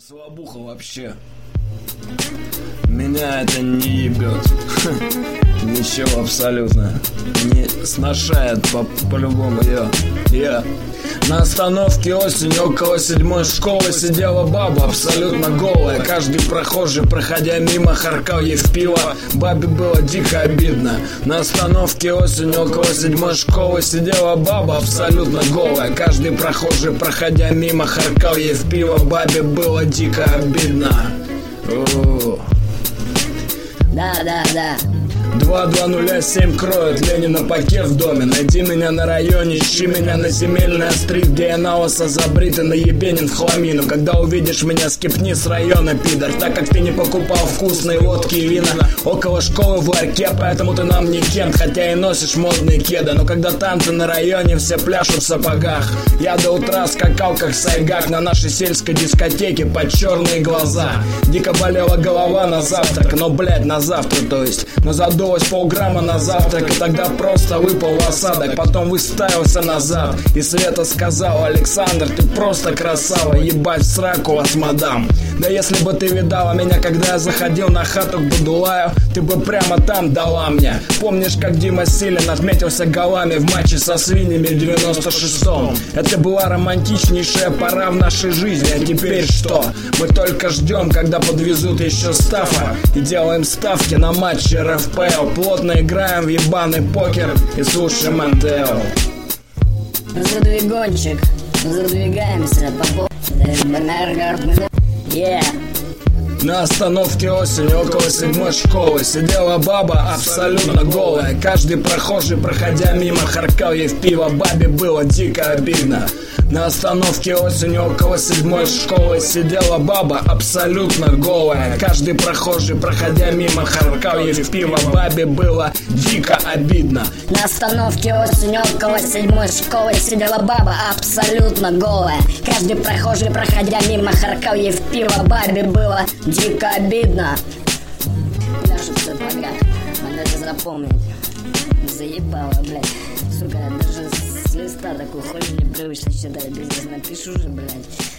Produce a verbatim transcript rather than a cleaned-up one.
Слабуха вообще. Меня это не ебет. Ничего абсолютно. Не сношает по- по-любому я. Я на остановке осенью около седьмой школы сидела баба абсолютно голая. Каждый прохожий, проходя мимо, харкал ей в пиво. Бабе было дико обидно. На остановке осенью около седьмой школы сидела баба абсолютно голая. Каждый прохожий, проходя мимо, харкал ей в пиво. Бабе было дико обидно. О-о-о. Да, да, да. два два нуля семь кроет Ленина пакет в доме. Найди меня на районе, ищи меня на земельной острив, где я на лысо забрит и наебенен в хламину. Когда увидишь меня, скипни с района, пидор, так как ты не покупал вкусные водки и вина около школы в ларьке, поэтому ты нам не кент, хотя и носишь модные кеды. Но когда танцы на районе, все пляшут в сапогах. Я до утра скакал как сайгак на нашей сельской дискотеке под черные глаза. Дико болела голова на завтрак, но, блядь, на завтра, то есть. Но задулось полграмма на завтрак, и тогда просто выпал в осадок. Потом выставился назад, и Света сказала: Александр, ты просто красава, ебать в сраку вас, мадам. Да если бы ты видала меня, когда я заходил на хату к Будулаю, ты бы прямо там дала мне. Помнишь, как Дима Силин отметился голами в матче со свиньями в девяносто шестом? Это была романтичнейшая пора в нашей жизни, а теперь что? Мы только ждем, когда подвезут еще Стафа, и делаем ставки на матчи эр эф пэ эл. Плотно играем в ебаный покер и слушаем эн тэ эл. Задвигончик, задвигаемся по по... Yeah. На остановке осенью около седьмой школы сидела баба абсолютно голая. Каждый прохожий, проходя мимо, харкал ей в пиво. Бабе было дико обидно. На остановке осенью около седьмой школы сидела баба абсолютно голая. Каждый прохожий, проходя мимо, харкал ей в пиво. Бабе было дико обидно. На остановке осенью около седьмой школы сидела баба абсолютно голая. Каждый прохожий, проходя мимо, харкал ей в пиво. Бабе было дико обидно. Пляшут в сапогах, надо это запомнить. Заебало, блядь. Сука, даже с листа такую хуйню непривычно читать. Пиздец, напишу же, блядь.